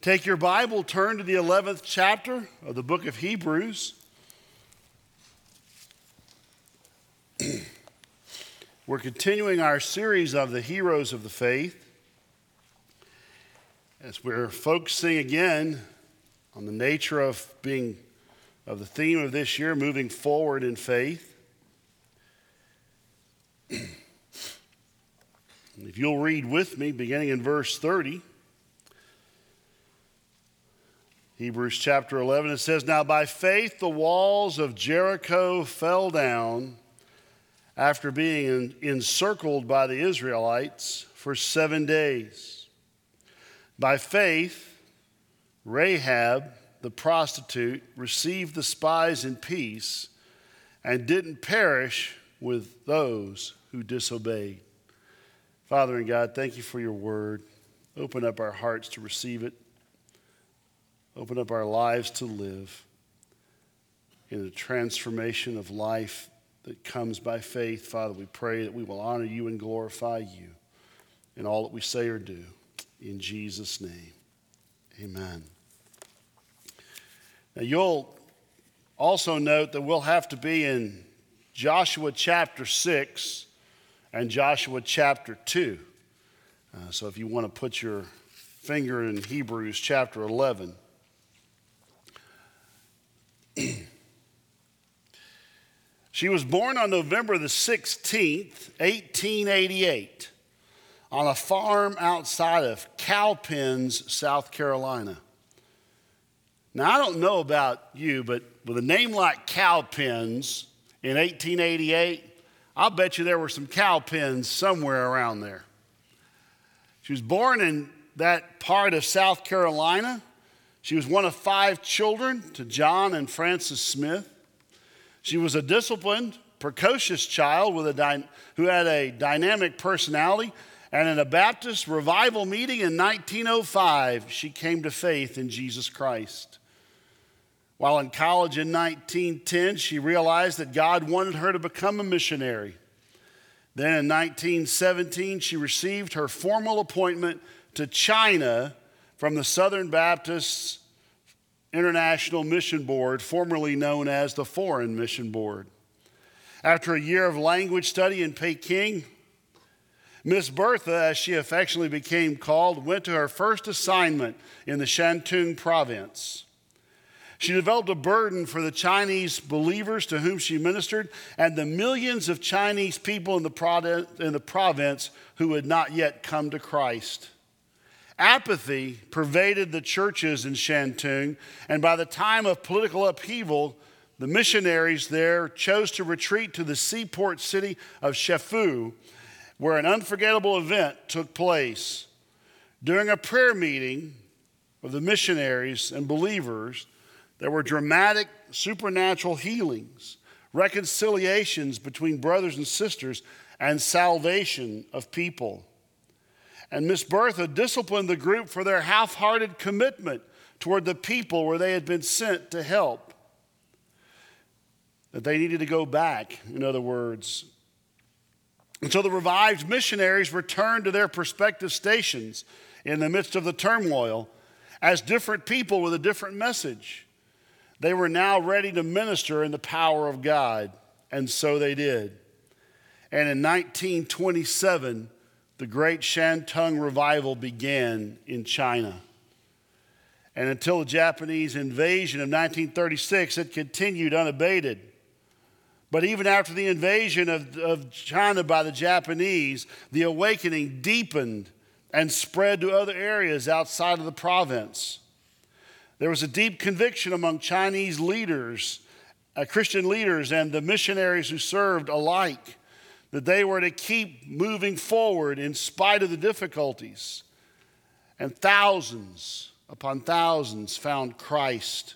Take your Bible, turn to the 11th chapter of the book of Hebrews. We're continuing our series of the heroes of the faith as we're focusing again on the nature of the theme of this year, moving forward in faith. If you'll read with me, beginning in verse 30, Hebrews chapter 11, it says, "Now by faith the walls of Jericho fell down after being encircled by the Israelites for 7 days. By faith, Rahab, the prostitute, received the spies in peace and didn't perish with those who disobeyed." Father and God, thank you for your word. Open up our hearts to receive it. Open up our lives to live in the transformation of life that comes by faith. Father, we pray that we will honor you and glorify you in all that we say or do. In Jesus' name, amen. Now you'll also note that we'll have to be in Joshua chapter 6 and Joshua chapter 2. So if you want to put your finger in Hebrews chapter 11. She was born on November the 16th, 1888, on a farm outside of Cowpens, South Carolina. Now, I don't know about you, but with a name like Cowpens in 1888, I'll bet you there were some cow pens somewhere around there. She was born in that part of South Carolina. She was one of 5 children to John and Frances Smith. She was a disciplined, precocious child who had a dynamic personality, and in a Baptist revival meeting in 1905, she came to faith in Jesus Christ. While in college in 1910, she realized that God wanted her to become a missionary. Then in 1917, she received her formal appointment to China from the Southern Baptist International Mission Board, formerly known as the Foreign Mission Board. After a year of language study in Peking, Miss Bertha, as she affectionately became called, went to her first assignment in the Shantung province. She developed a burden for the Chinese believers to whom she ministered and the millions of Chinese people in the province who had not yet come to Christ. Apathy pervaded the churches in Shantung, and by the time of political upheaval, the missionaries there chose to retreat to the seaport city of Shefu, where an unforgettable event took place. During a prayer meeting of the missionaries and believers, there were dramatic supernatural healings, reconciliations between brothers and sisters, and salvation of people. And Miss Bertha disciplined the group for their half-hearted commitment toward the people where they had been sent to help. That they needed to go back, in other words. And so the revived missionaries returned to their prospective stations in the midst of the turmoil as different people with a different message. They were now ready to minister in the power of God, and so they did. And in 1927, the great Shantung revival began in China. And until the Japanese invasion of 1936, it continued unabated. But even after the invasion of China by the Japanese, the awakening deepened and spread to other areas outside of the province. There was a deep conviction among Chinese leaders, Christian leaders, and the missionaries who served alike, that they were to keep moving forward in spite of the difficulties. And thousands upon thousands found Christ.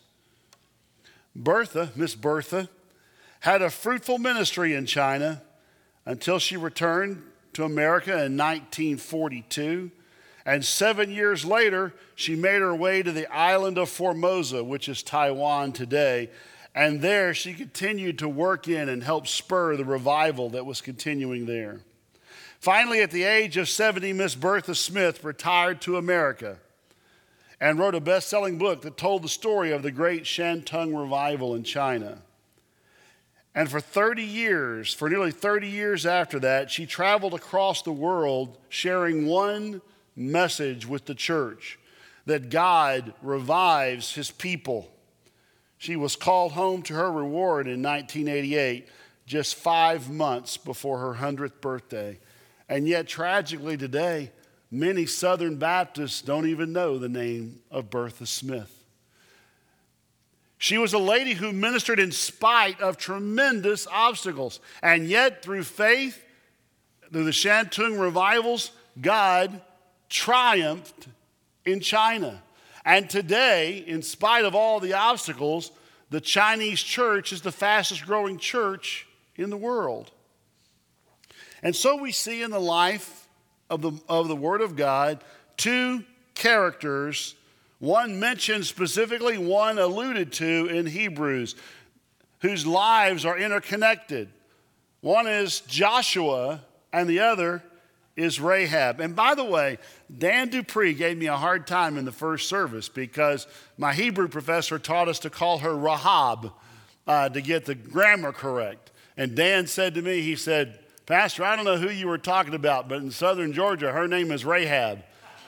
Miss Bertha, had a fruitful ministry in China until she returned to America in 1942. And 7 years later, she made her way to the island of Formosa, which is Taiwan today. And there she continued to work in and help spur the revival that was continuing there. Finally, at the age of 70, Miss Bertha Smith retired to America. and wrote a best-selling book that told the story of the great Shantung revival in China. And for nearly 30 years after that, she traveled across the world sharing one message with the church, that God revives his people. She was called home to her reward in 1988, just 5 months before her 100th birthday. And yet, tragically today, many Southern Baptists don't even know the name of Bertha Smith. She was a lady who ministered in spite of tremendous obstacles. And yet, through faith, through the Shantung revivals, God triumphed in China. And today, in spite of all the obstacles, the Chinese church is the fastest growing church in the world. And so we see in the life of the Word of God two characters, one mentioned specifically, one alluded to in Hebrews, whose lives are interconnected. One is Joshua and the other is Rahab. And by the way, Dan Dupree gave me a hard time in the first service because my Hebrew professor taught us to call her Rahab to get the grammar correct. And Dan said to me, he said, "Pastor, I don't know who you were talking about, but in southern Georgia, her name is Rahab."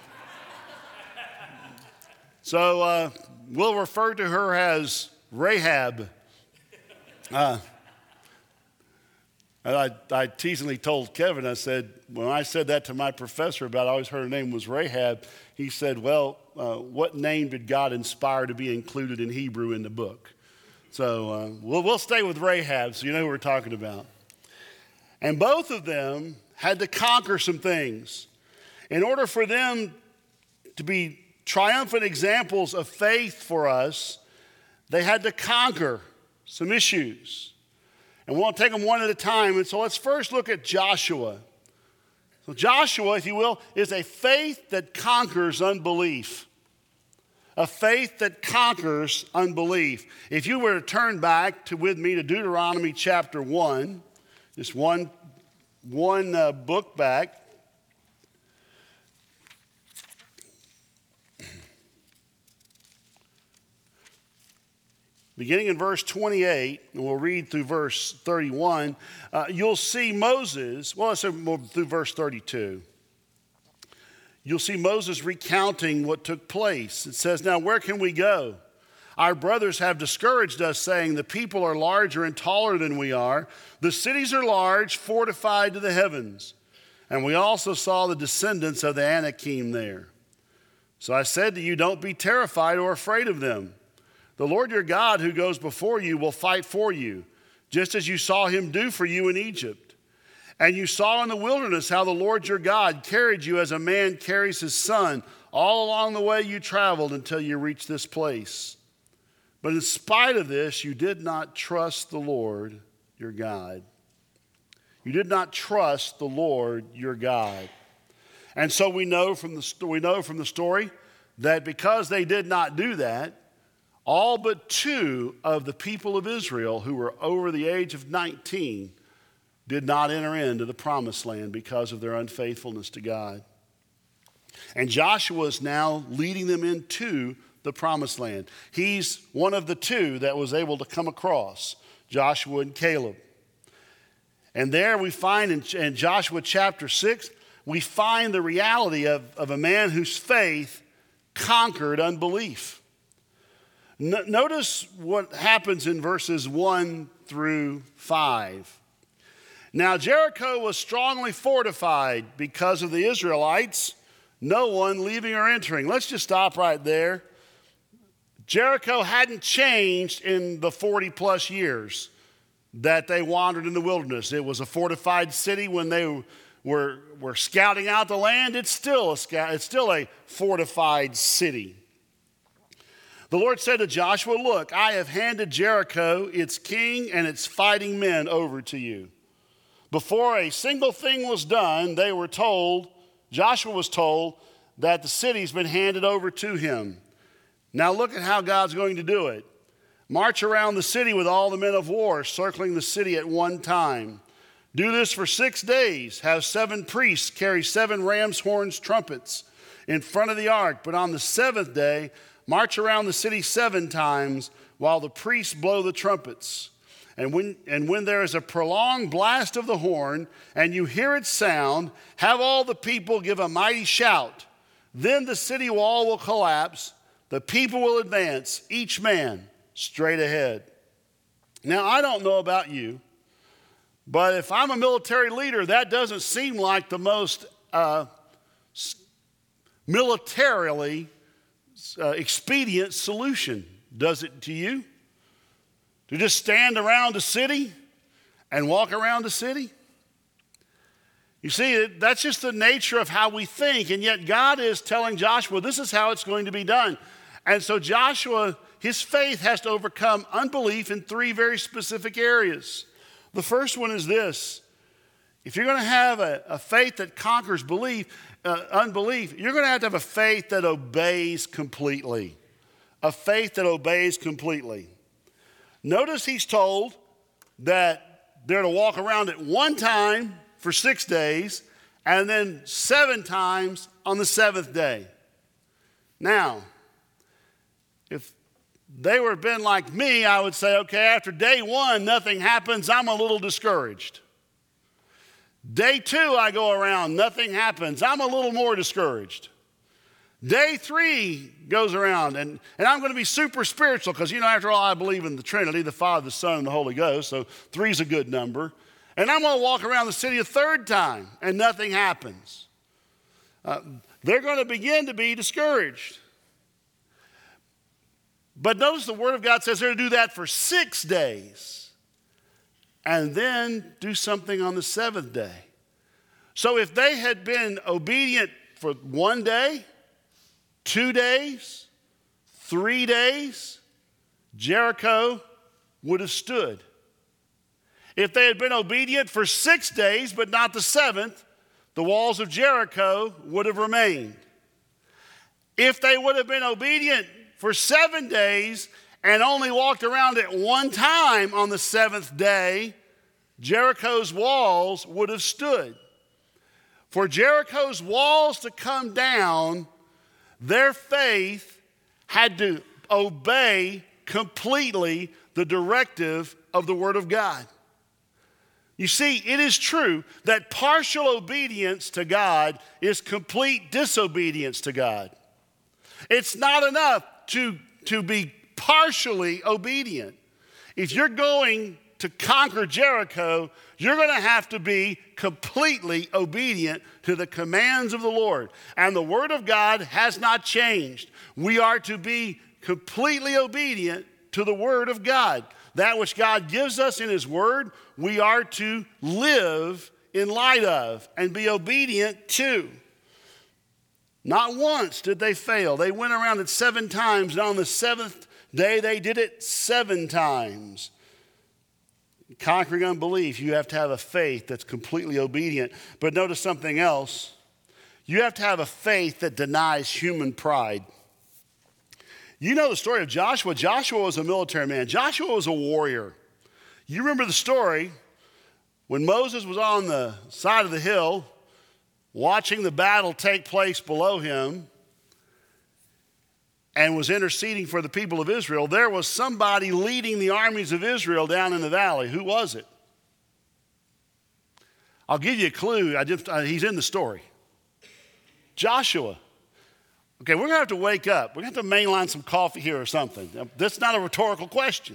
So we'll refer to her as Rahab. I teasingly told Kevin, I said, when I said that to my professor about I always heard her name was Rahab, he said, well, what name did God inspire to be included in Hebrew in the book? So we'll stay with Rahab so you know who we're talking about. And both of them had to conquer some things. In order for them to be triumphant examples of faith for us, they had to conquer some issues. And we'll take them one at a time. And so let's first look at Joshua. So Joshua, if you will, is a faith that conquers unbelief. A faith that conquers unbelief. If you were to turn back with me to Deuteronomy chapter 1, just one book back. Beginning in verse 28, and we'll read through verse 31, you'll see Moses, well, let's say through verse 32. You'll see Moses recounting what took place. It says, "Now where can we go? Our brothers have discouraged us, saying, the people are larger and taller than we are. The cities are large, fortified to the heavens. And we also saw the descendants of the Anakim there. So I said to you, don't be terrified or afraid of them. The Lord your God who goes before you will fight for you, just as you saw him do for you in Egypt. And you saw in the wilderness how the Lord your God carried you as a man carries his son all along the way you traveled until you reached this place. But in spite of this, you did not trust the Lord your God." You did not trust the Lord your God. And so we know from the story that because they did not do that, all but 2 of the people of Israel who were over the age of 19 did not enter into the promised land because of their unfaithfulness to God. And Joshua is now leading them into the promised land. He's one of the 2 that was able to come across, Joshua and Caleb. And there we find in Joshua chapter 6, we find the reality of a man whose faith conquered unbelief. Notice what happens in verses 1 through 5. "Now Jericho was strongly fortified because of the Israelites, no one leaving or entering." Let's just stop right there. Jericho hadn't changed in the 40 plus years that they wandered in the wilderness. It was a fortified city when they were scouting out the land. It's still a fortified city. The Lord said to Joshua, "Look, I have handed Jericho, its king, and its fighting men over to you." Before a single thing was done, Joshua was told that the city's been handed over to him. Now look at how God's going to do it. "March around the city with all the men of war, circling the city at one time. Do this for 6 days. Have 7 priests carry 7 ram's horns trumpets. in front of the ark. But on the seventh day, march around the city 7 times while the priests blow the trumpets. And when there is a prolonged blast of the horn and you hear its sound, have all the people give a mighty shout. Then the city wall will collapse. The people will advance, each man straight ahead. Now, I don't know about you, but if I'm a military leader, that doesn't seem like the most militarily expedient solution, does it to you? To just stand around the city and walk around the city? You see, that's just the nature of how we think, and yet God is telling Joshua, this is how it's going to be done. And so Joshua, his faith has to overcome unbelief in 3 very specific areas. The first one is this. If you're going to have a faith that conquers unbelief, you're going to have a faith that obeys completely. A faith that obeys completely. Notice he's told that they're to walk around it 1 time for 6 days and then 7 times on the 7th day. Now, if they would have been like me, I would say, okay, after day 1, nothing happens. I'm a little discouraged. Day 2, I go around, nothing happens. I'm a little more discouraged. Day 3 goes around, and I'm going to be super spiritual because, after all, I believe in the Trinity, the Father, the Son, and the Holy Ghost, so 3 is a good number. And I'm going to walk around the city a 3rd time, and nothing happens. They're going to begin to be discouraged. But notice the Word of God says they're to do that for 6 days, and then do something on the 7th day. So if they had been obedient for 1 day, 2 days, 3 days, Jericho would have stood. If they had been obedient for 6 days, but not the 7th, the walls of Jericho would have remained. If they would have been obedient for 7 days and only walked around it 1 time on the 7th day, Jericho's walls would have stood. For Jericho's walls to come down, their faith had to obey completely the directive of the Word of God. You see, it is true that partial obedience to God is complete disobedience to God. It's not enough to be partially obedient. If you're going to conquer Jericho, you're going to have to be completely obedient to the commands of the Lord. And the Word of God has not changed. We are to be completely obedient to the Word of God. That which God gives us in His Word, we are to live in light of and be obedient to. Not once did they fail. They went around it 7 times, and on the 7th day they did it 7 times. Conquering unbelief, you have to have a faith that's completely obedient. But notice something else. You have to have a faith that denies human pride. You know the story of Joshua. Joshua was a military man. Joshua was a warrior. You remember the story when Moses was on the side of the hill watching the battle take place below him and was interceding for the people of Israel. There was somebody leading the armies of Israel down in the valley. Who was it? I'll give you a clue. He's in the story. Joshua. Okay, we're going to have to wake up. We're going to have to mainline some coffee here or something. That's not a rhetorical question.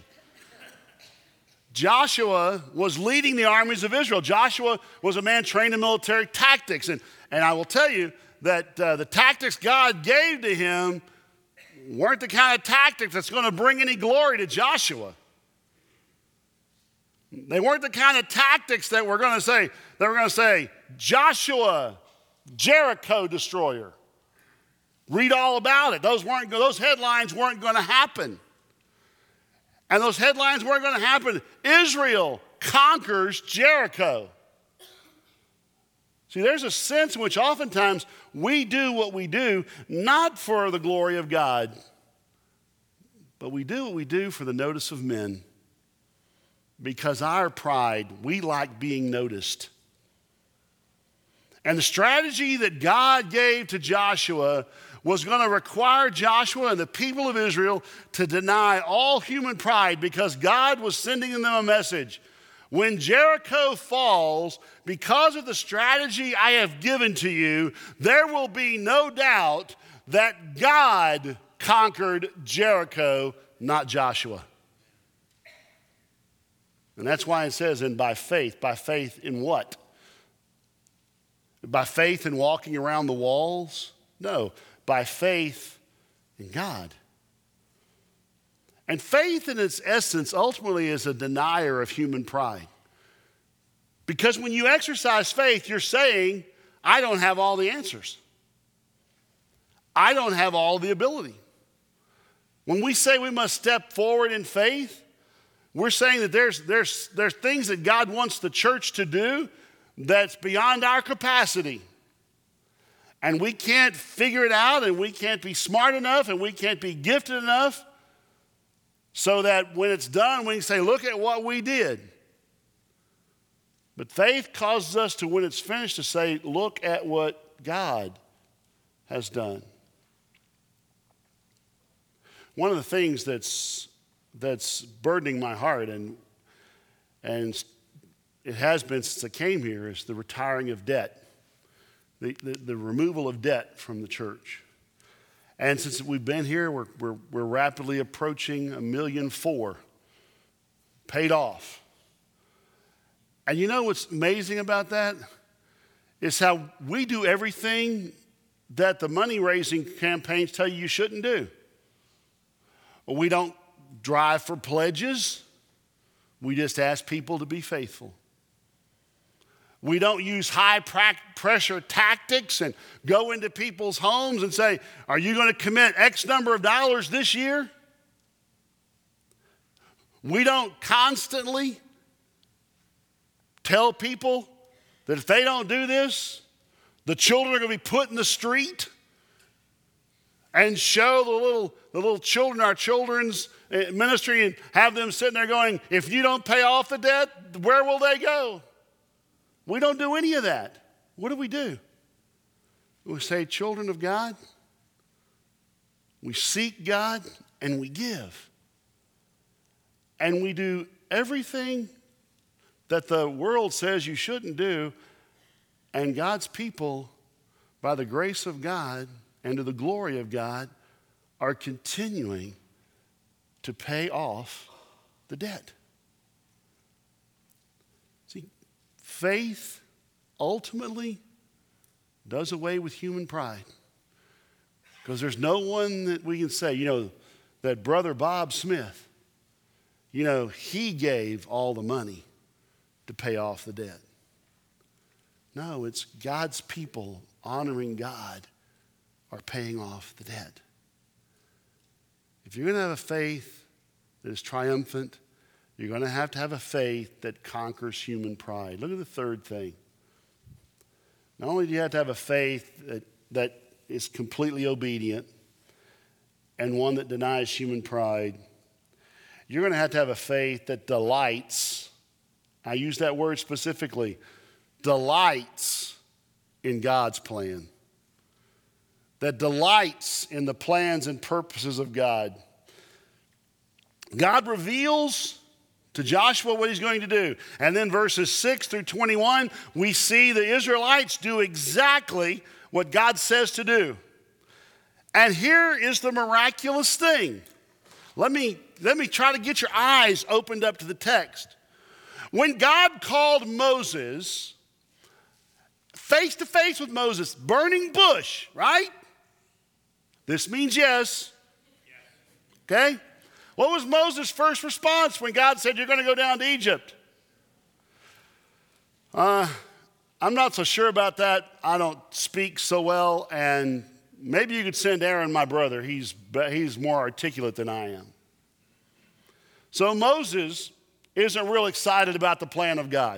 Joshua was leading the armies of Israel. Joshua was a man trained in military tactics. And I will tell you that the tactics God gave to him weren't the kind of tactics that's going to bring any glory to Joshua. They weren't the kind of tactics that we're going to say, Joshua, Jericho destroyer. Read all about it. Those headlines weren't going to happen. And those headlines weren't going to happen. Israel conquers Jericho. See, there's a sense in which oftentimes we do what we do not for the glory of God, but we do what we do for the notice of men. Because our pride, we like being noticed. And the strategy that God gave to Joshua was going to require Joshua and the people of Israel to deny all human pride, because God was sending them a message. When Jericho falls, because of the strategy I have given to you, there will be no doubt that God conquered Jericho, not Joshua. And that's why it says, and by faith in what? By faith in walking around the walls? No, by faith in God. And faith in its essence ultimately is a denier of human pride. Because when you exercise faith, you're saying, I don't have all the answers. I don't have all the ability. When we say we must step forward in faith, we're saying that there's things that God wants the church to do that's beyond our capacity. And we can't figure it out, and we can't be smart enough, and we can't be gifted enough so that when it's done, we can say, look at what we did. But faith causes us to, when it's finished, to say, look at what God has done. One of the things that's burdening my heart, and it has been since I came here, is the retiring of debt, the removal of debt from the church. And since we've been here, we're rapidly approaching $1.4 million paid off. And you know what's amazing about that? Is how we do everything that the money-raising campaigns tell you shouldn't do. We don't drive for pledges. We just ask people to be faithful. We don't use high-pressure tactics and go into people's homes and say, are you going to commit X number of dollars this year? We don't constantly tell people that if they don't do this, the children are going to be put in the street, and show the little children, our children's ministry, and have them sitting there going, if you don't pay off the debt, where will they go? We don't do any of that. What do? We say, children of God, we seek God and we give. And we do everything that the world says you shouldn't do, and God's people, by the grace of God and to the glory of God, are continuing to pay off the debt. See, faith ultimately does away with human pride. Because there's no one that we can say, that Brother Bob Smith, he gave all the money to pay off the debt. No, it's God's people honoring God are paying off the debt. If you're going to have a faith that is triumphant, you're going to have a faith that conquers human pride. Look at the third thing. Not only do you have to have a faith that is completely obedient and one that denies human pride, you're going to have a faith that delights. I use that word specifically, delights in God's plan. That delights in the plans and purposes of God. God reveals to Joshua what he's going to do. And then verses 6 through 21, we see the Israelites do exactly what God says to do. And here is the miraculous thing. Let me try to get your eyes opened up to the text. When God called Moses, face to face with Moses, burning bush, right? This means yes. Okay? What was Moses' first response when God said, you're going to go down to Egypt? I'm not so sure about that. I don't speak so well, and maybe you could send Aaron, my brother. He's more articulate than I am. So Moses isn't real excited about the plan of God.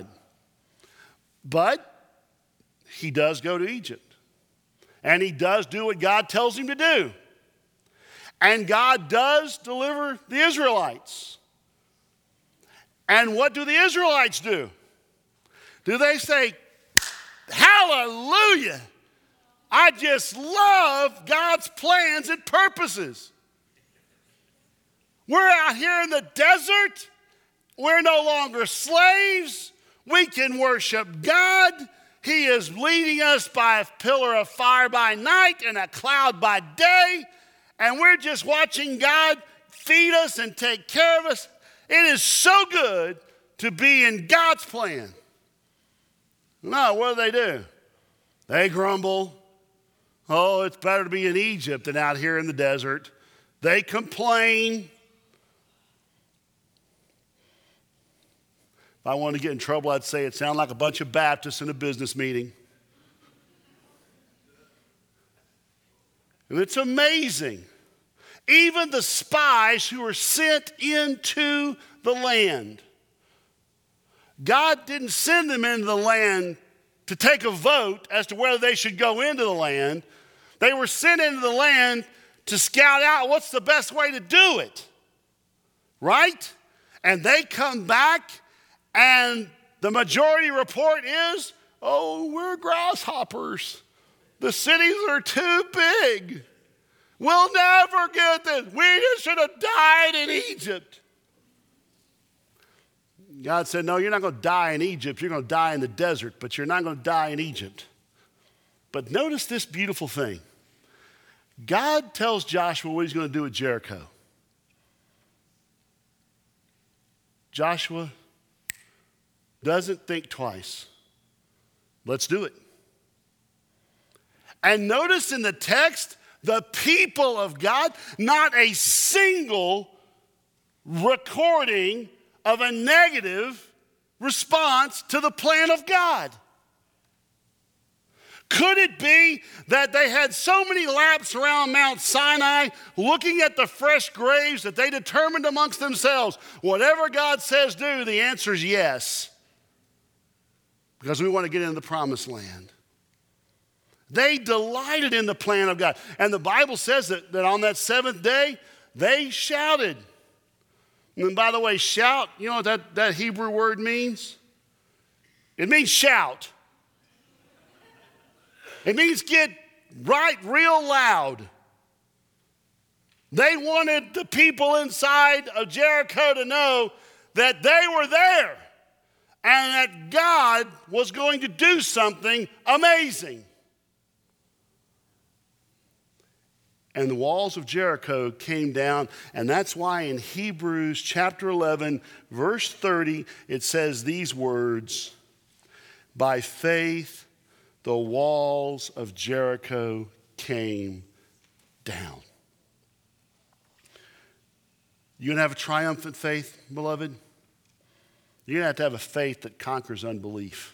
But he does go to Egypt. And he does do what God tells him to do. And God does deliver the Israelites. And what do the Israelites do? Do they say, Hallelujah. I just love God's plans and purposes. We're out here in the desert. We're no longer slaves. We can worship God. He is leading us by a pillar of fire by night and a cloud by day. And we're just watching God feed us and take care of us. It is so good to be in God's plan. No, what do? They grumble. Oh, it's better to be in Egypt than out here in the desert. They complain. If I wanted to get in trouble, I'd say it sounded like a bunch of Baptists in a business meeting. And it's amazing. Even the spies who were sent into the land, God didn't send them into the land to take a vote as to whether they should go into the land. They were sent into the land to scout out what's the best way to do it, right? And they come back, and the majority report is, oh, we're grasshoppers. The cities are too big. We'll never get this. We just should have died in Egypt. God said, no, you're not going to die in Egypt. You're going to die in the desert, but you're not going to die in Egypt. But notice this beautiful thing. God tells Joshua what he's going to do at Jericho. Joshua doesn't think twice. Let's do it. And notice in the text, the people of God, not a single recording of a negative response to the plan of God. Could it be that they had so many laps around Mount Sinai looking at the fresh graves that they determined amongst themselves, whatever God says do, the answer is yes. Because we want to get into the promised land. They delighted in the plan of God. And the Bible says that on that seventh day, they shouted. And by the way, shout, you know what that Hebrew word means? It means shout. It means get right real loud. They wanted the people inside of Jericho to know that they were there and that God was going to do something amazing. And the walls of Jericho came down, and that's why in Hebrews chapter 11, verse 30, it says these words, by faith, the walls of Jericho came down. You're going to have a triumphant faith, beloved? You're going to have a faith that conquers unbelief.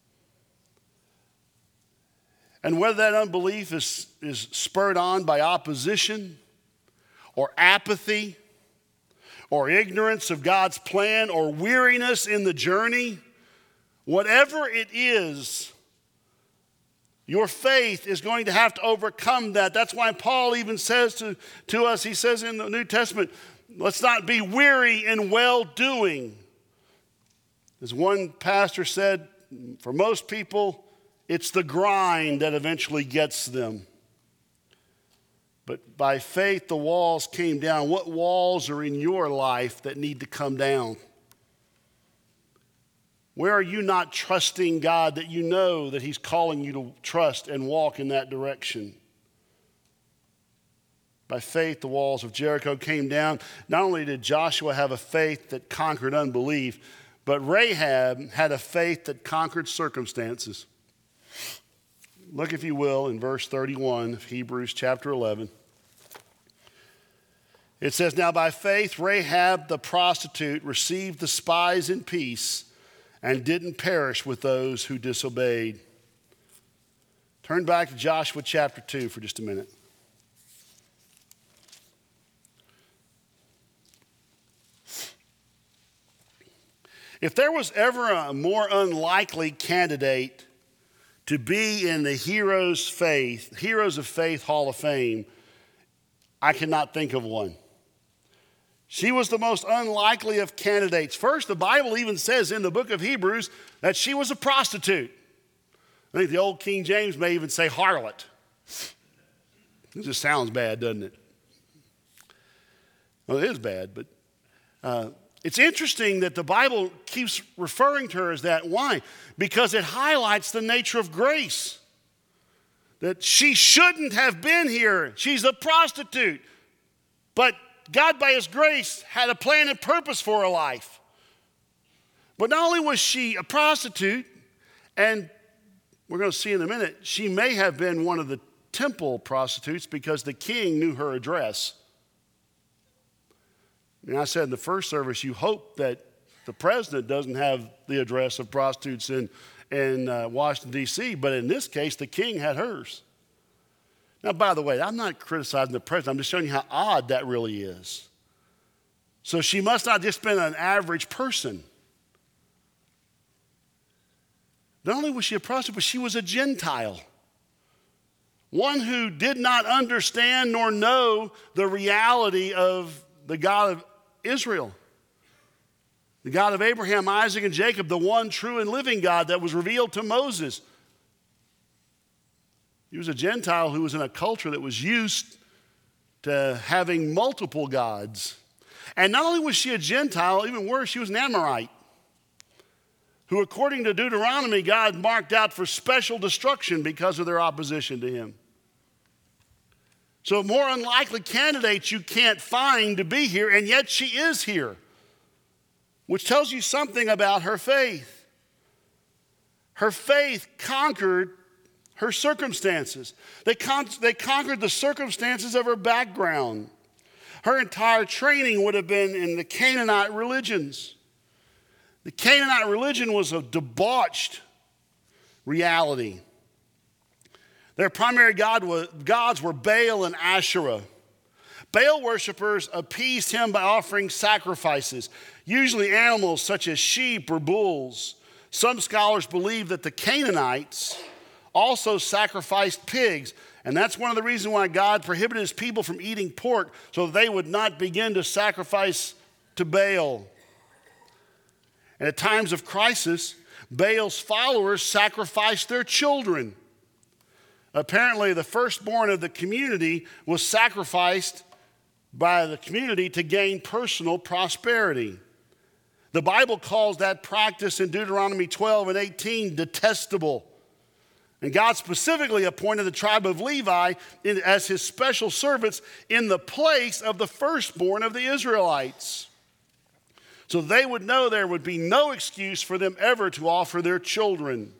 And whether that unbelief is spurred on by opposition or apathy or ignorance of God's plan or weariness in the journey, whatever it is, your faith is going to have to overcome that. That's why Paul even says to us, he says in the New Testament, let's not be weary in well-doing. As one pastor said, for most people, it's the grind that eventually gets them. But by faith, the walls came down. What walls are in your life that need to come down? Where are you not trusting God that you know that He's calling you to trust and walk in that direction? By faith, the walls of Jericho came down. Not only did Joshua have a faith that conquered unbelief, but Rahab had a faith that conquered circumstances. Look, if you will, in verse 31 of Hebrews chapter 11. It says, now by faith, Rahab the prostitute received the spies in peace and didn't perish with those who disobeyed. Turn back to Joshua chapter 2 for just a minute. If there was ever a more unlikely candidate to be in the Heroes of Faith Hall of Fame, I cannot think of one. She was the most unlikely of candidates. First, the Bible even says in the book of Hebrews that she was a prostitute. I think the old King James may even say harlot. It just sounds bad, doesn't it? Well, it is bad, but it's interesting that the Bible keeps referring to her as that. Why? Because it highlights the nature of grace. That she shouldn't have been here. She's a prostitute. But God, by His grace, had a plan and purpose for her life. But not only was she a prostitute, and we're going to see in a minute, she may have been one of the temple prostitutes because the king knew her address. And I said in the first service, you hope that the president doesn't have the address of prostitutes in Washington, D.C., but in this case, the king had hers. Now, by the way, I'm not criticizing the president. I'm just showing you how odd that really is. So she must not just been an average person. Not only was she a prostitute, but she was a Gentile. One who did not understand nor know the reality of the God of Israel. The God of Abraham, Isaac, and Jacob, the one true and living God that was revealed to Moses. He was a Gentile who was in a culture that was used to having multiple gods. And not only was she a Gentile, even worse, she was an Amorite, who according to Deuteronomy, God marked out for special destruction because of their opposition to Him. So more unlikely candidates you can't find to be here, and yet she is here, which tells you something about her faith. Her faith conquered her circumstances. They conquered the circumstances of her background. Her entire training would have been in the Canaanite religions. The Canaanite religion was a debauched reality. Their primary gods were Baal and Asherah. Baal worshipers appeased him by offering sacrifices, usually animals such as sheep or bulls. Some scholars believe that the Canaanites also sacrificed pigs, and that's one of the reasons why God prohibited His people from eating pork, so that they would not begin to sacrifice to Baal. And at times of crisis, Baal's followers sacrificed their children. Apparently, the firstborn of the community was sacrificed by the community to gain personal prosperity. The Bible calls that practice in Deuteronomy 12 and 18 detestable. And God specifically appointed the tribe of Levi as His special servants in the place of the firstborn of the Israelites. So they would know there would be no excuse for them ever to offer their children.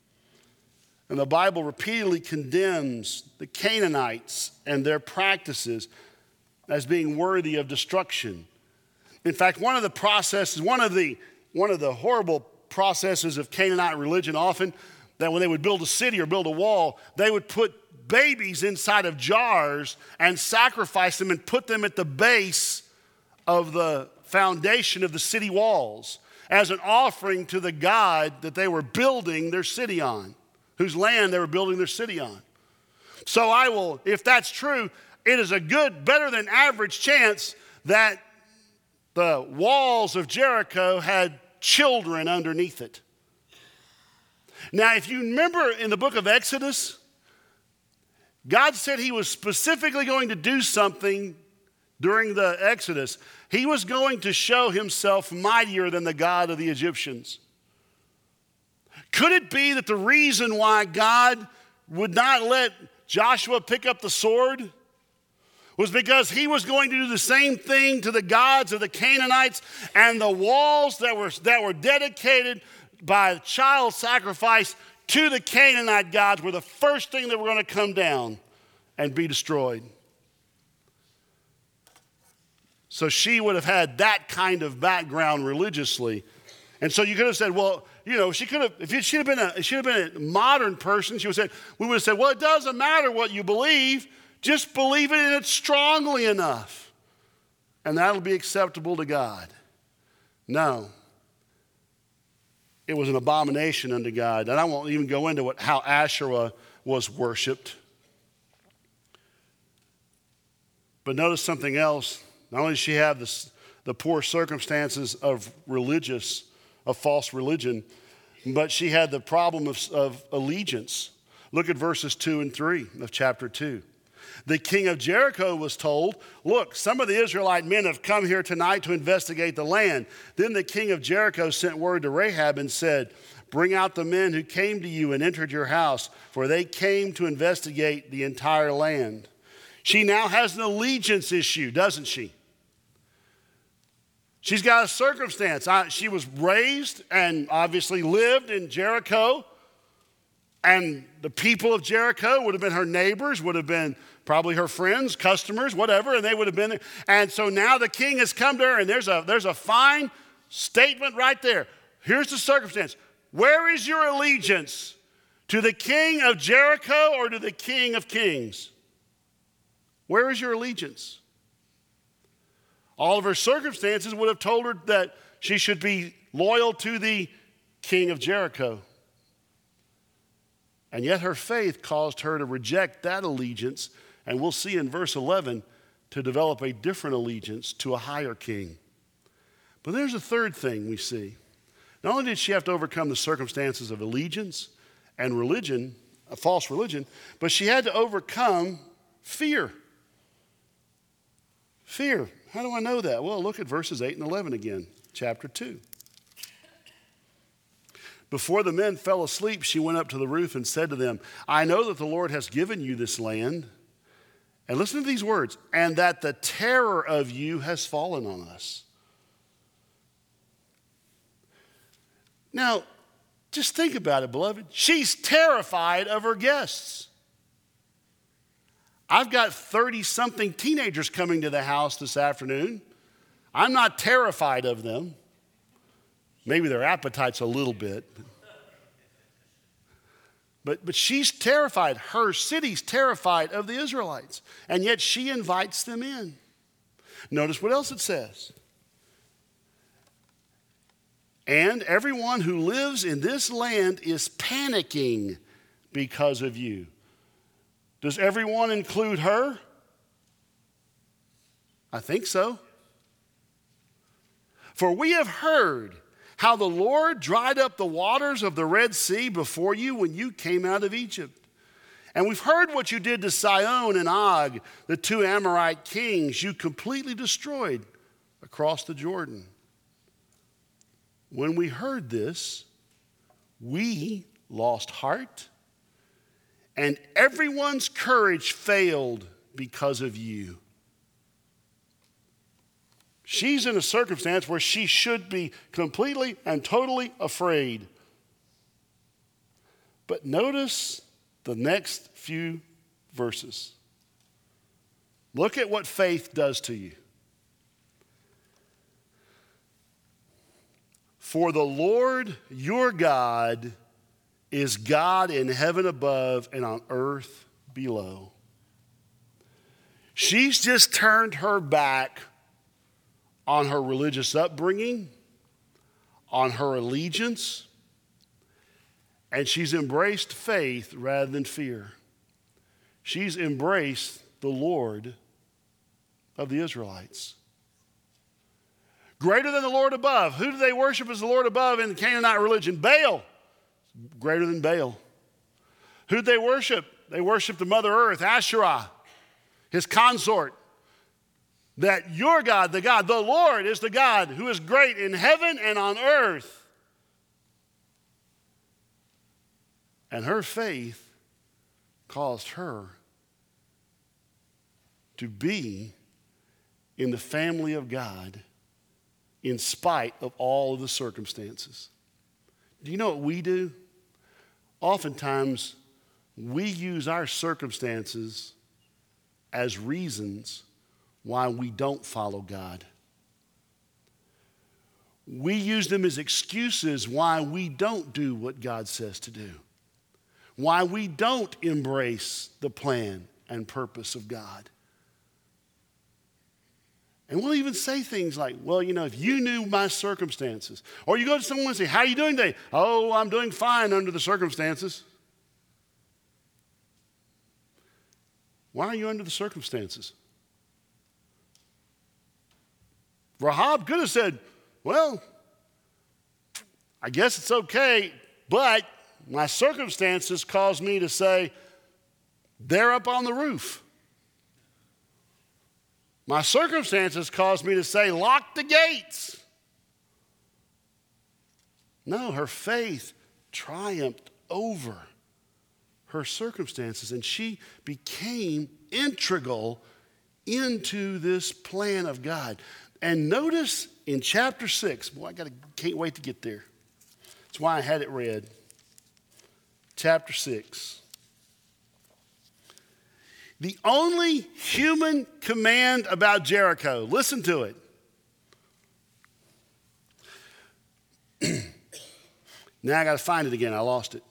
And the Bible repeatedly condemns the Canaanites and their practices as being worthy of destruction. In fact, one of the horrible processes of Canaanite religion often, that when they would build a city or build a wall, they would put babies inside of jars and sacrifice them and put them at the base of the foundation of the city walls as an offering to the God that they were building their city on, whose land they were building their city on. So if that's true, it is a better than average chance that the walls of Jericho had children underneath it. Now, if you remember in the book of Exodus, God said He was specifically going to do something during the Exodus. He was going to show Himself mightier than the God of the Egyptians. Could it be that the reason why God would not let Joshua pick up the sword was because He was going to do the same thing to the gods of the Canaanites, and the walls that were dedicated by child sacrifice to the Canaanite gods were the first thing that were going to come down and be destroyed? So she would have had that kind of background religiously. And so you could have said, well, she could have, if she'd have been a modern person, we would have said, well, it doesn't matter what you believe, just believe in it strongly enough, and that'll be acceptable to God. No. It was an abomination unto God. And I won't even go into how Asherah was worshiped. But notice something else. Not only does she have the poor circumstances of false religion, but she had the problem of allegiance. Look at verses 2 and 3 of chapter 2. The king of Jericho was told, look, some of the Israelite men have come here tonight to investigate the land. Then the king of Jericho sent word to Rahab and said, bring out the men who came to you and entered your house, for they came to investigate the entire land. She now has an allegiance issue, doesn't she? She's got a circumstance. She was raised and obviously lived in Jericho. And the people of Jericho would have been her neighbors, would have been probably her friends, customers, whatever, and they would have been there. And so now the king has come to her, and there's a fine statement right there. Here's the circumstance. Where is your allegiance? To the king of Jericho or to the king of kings? Where is your allegiance? All of her circumstances would have told her that she should be loyal to the king of Jericho. And yet her faith caused her to reject that allegiance, and we'll see in verse 11, to develop a different allegiance to a higher king. But there's a third thing we see. Not only did she have to overcome the circumstances of allegiance and religion, a false religion, but she had to overcome fear. Fear. How do I know that? Well, look at verses 8 and 11 again, chapter 2. Before the men fell asleep, she went up to the roof and said to them, I know that the Lord has given you this land. And listen to these words, and that the terror of you has fallen on us. Now, just think about it, beloved. She's terrified of her guests. I've got 30-something teenagers coming to the house this afternoon. I'm not terrified of them. Maybe their appetite's a little bit. But she's terrified. Her city's terrified of the Israelites. And yet she invites them in. Notice what else it says. And everyone who lives in this land is panicking because of you. Does everyone include her? I think so. For we have heard how the Lord dried up the waters of the Red Sea before you when you came out of Egypt. And we've heard what you did to Sihon and Og, the two Amorite kings you completely destroyed across the Jordan. When we heard this, we lost heart, and everyone's courage failed because of you. She's in a circumstance where she should be completely and totally afraid. But notice the next few verses. Look at what faith does to you. For the Lord your God is God in heaven above and on earth below. She's just turned her back on her religious upbringing, on her allegiance, and she's embraced faith rather than fear. She's embraced the Lord of the Israelites. Greater than the Lord above. Who do they worship as the Lord above in the Canaanite religion? Baal. Greater than Baal. Who did they worship? They worship the Mother Earth, Asherah, his consort. That your God, the Lord, is the God who is great in heaven and on earth. And her faith caused her to be in the family of God in spite of all of the circumstances. Do you know what we do? Oftentimes, we use our circumstances as reasons why we don't follow God. We use them as excuses why we don't do what God says to do, why we don't embrace the plan and purpose of God. And we'll even say things like, well, if you knew my circumstances. Or you go to someone and say, how are you doing today? Oh, I'm doing fine under the circumstances. Why are you under the circumstances? Rahab could have said, well, I guess it's okay. But my circumstances caused me to say, they're up on the roof. My circumstances caused me to say, lock the gates. No, her faith triumphed over her circumstances, and she became integral into this plan of God. And notice in chapter 6, boy, can't wait to get there. That's why I had it read. Chapter 6. The only human command about Jericho, listen to it. Now I got to find it again. I lost it.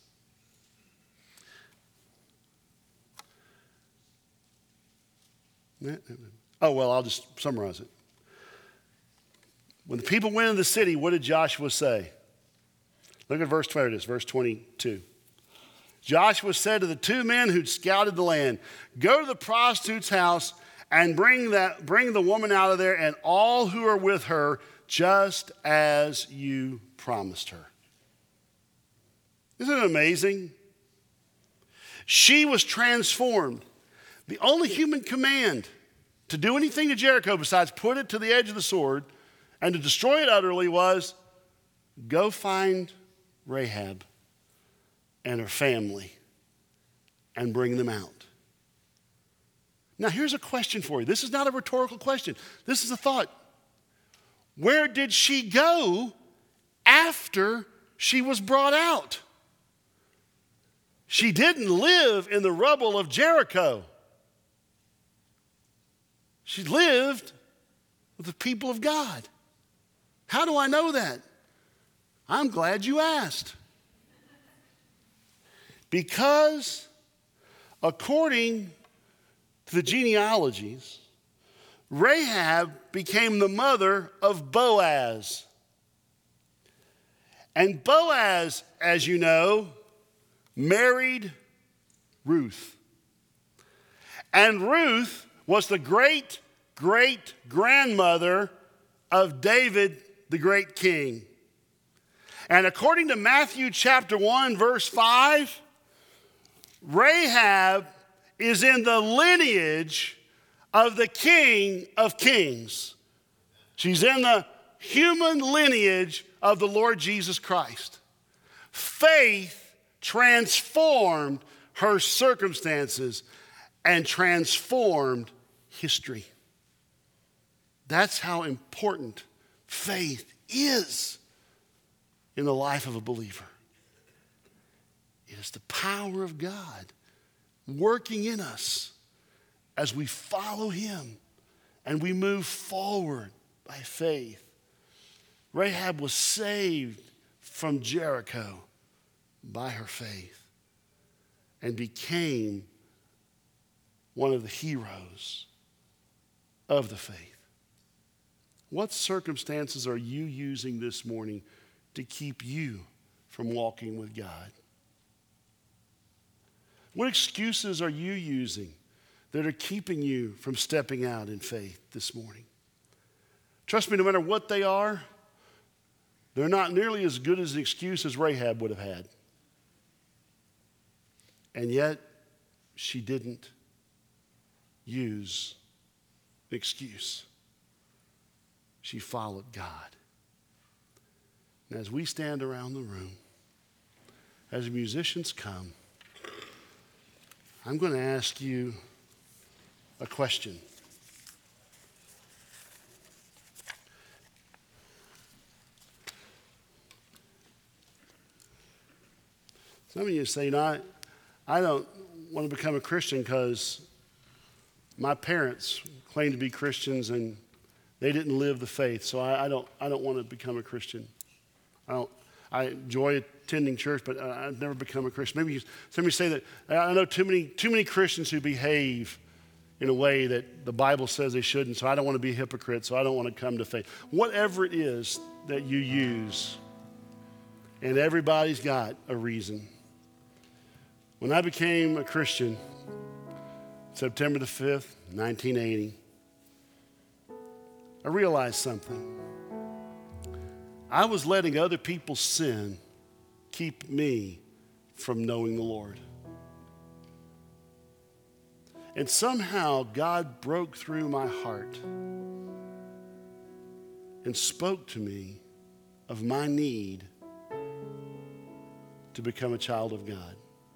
Oh, well, I'll just summarize it. When the people went into the city, what did Joshua say? Look at verse 20. It is verse 22. Joshua said to the two men who'd scouted the land, go to the prostitute's house and bring the woman out of there and all who are with her, just as you promised her. Isn't it amazing? She was transformed. The only human command to do anything to Jericho besides put it to the edge of the sword and to destroy it utterly was go find Rahab and her family and bring them out. Now, here's a question for you. This is not a rhetorical question. This is a thought. Where did she go after she was brought out? She didn't live in the rubble of Jericho. She lived with the people of God. How do I know that? I'm glad you asked. Because according to the genealogies, Rahab became the mother of Boaz. And Boaz, as you know, married Ruth. And Ruth was the great-great-grandmother of David, the great king. And according to Matthew chapter 1, verse 5, Rahab is in the lineage of the King of Kings. She's in the human lineage of the Lord Jesus Christ. Faith transformed her circumstances and transformed history. That's how important faith is in the life of a believer. It is the power of God working in us as we follow him and we move forward by faith. Rahab was saved from Jericho by her faith and became one of the heroes of the faith. What circumstances are you using this morning to keep you from walking with God? What excuses are you using that are keeping you from stepping out in faith this morning? Trust me, no matter what they are, they're not nearly as good as an excuse as Rahab would have had. And yet, she didn't use an excuse. She followed God. And as we stand around the room, as the musicians come, I'm going to ask you a question. Some of you say, no, I don't want to become a Christian because my parents claim to be Christians and they didn't live the faith, so I don't want to become a Christian. I enjoy attending church, but I've never become a Christian. Maybe somebody say that I know too many Christians who behave in a way that the Bible says they shouldn't, so I don't want to be a hypocrite, so I don't want to come to faith. Whatever it is that you use, and everybody's got a reason. When I became a Christian, September the 5th, 1980, I realized something. I was letting other people's sin keep me from knowing the Lord. And somehow God broke through my heart and spoke to me of my need to become a child of God.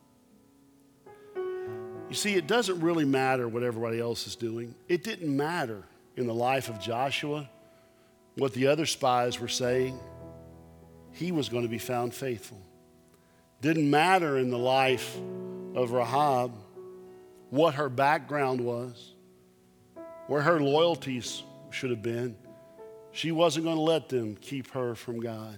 You see, it doesn't really matter what everybody else is doing. It didn't matter in the life of Joshua what the other spies were saying. He was going to be found faithful. Didn't matter in the life of Rahab what her background was, where her loyalties should have been. She wasn't going to let them keep her from God.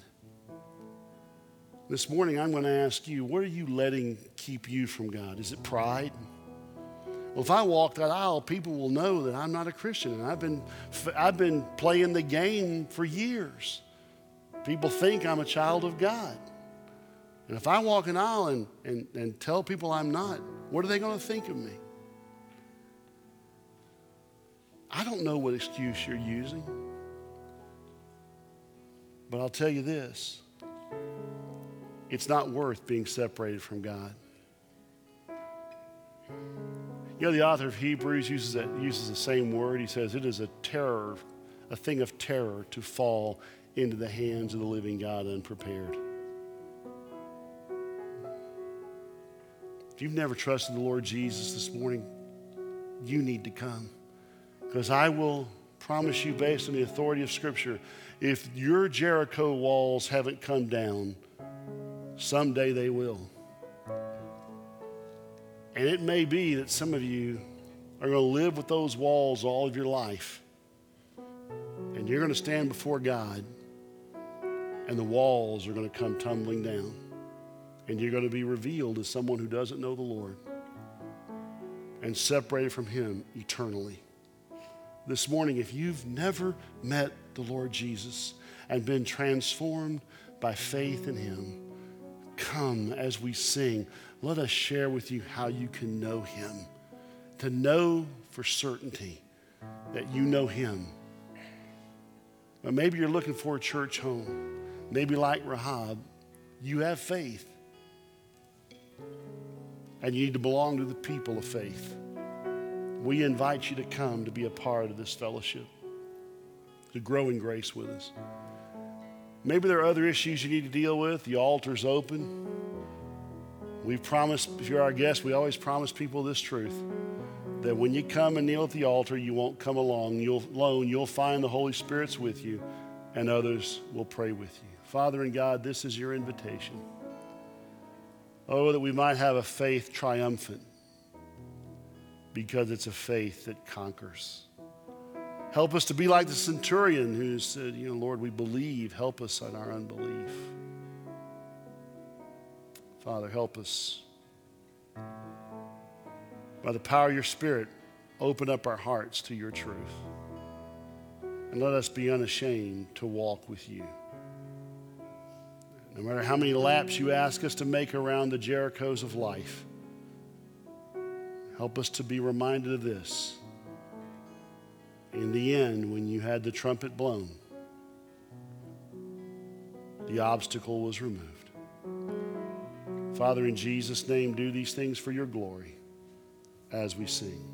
This morning, I'm going to ask you, what are you letting keep you from God? Is it pride? Well, if I walk that aisle, people will know that I'm not a Christian, and I've been playing the game for years. People think I'm a child of God. And if I walk an aisle and tell people I'm not, what are they going to think of me? I don't know what excuse you're using. But I'll tell you this. It's not worth being separated from God. You know, the author of Hebrews uses the same word. He says it is a thing of terror to fall into the hands of the living God unprepared. If you've never trusted the Lord Jesus this morning, you need to come. Because I will promise you, based on the authority of Scripture, if your Jericho walls haven't come down, someday they will. And it may be that some of you are going to live with those walls all of your life. And you're going to stand before God, and the walls are going to come tumbling down. And you're going to be revealed as someone who doesn't know the Lord and separated from Him eternally. This morning, if you've never met the Lord Jesus and been transformed by faith in Him, come as we sing. Let us share with you how you can know Him. To know for certainty that you know Him. But maybe you're looking for a church home. Maybe like Rahab, you have faith. And you need to belong to the people of faith. We invite you to come to be a part of this fellowship, to grow in grace with us. Maybe there are other issues you need to deal with. The altar's open. We promise, if you're our guest, we always promise people this truth, that when you come and kneel at the altar, you won't come alone. You'll find the Holy Spirit's with you, and others will pray with you. Father and God, this is your invitation. Oh, that we might have a faith triumphant, because it's a faith that conquers. Help us to be like the centurion who said, Lord, we believe. Help us in our unbelief. Father, help us. By the power of your Spirit, open up our hearts to your truth. And let us be unashamed to walk with you. No matter how many laps you ask us to make around the Jerichos of life, help us to be reminded of this. In the end, when you had the trumpet blown, the obstacle was removed. Father, in Jesus' name, do these things for your glory as we sing.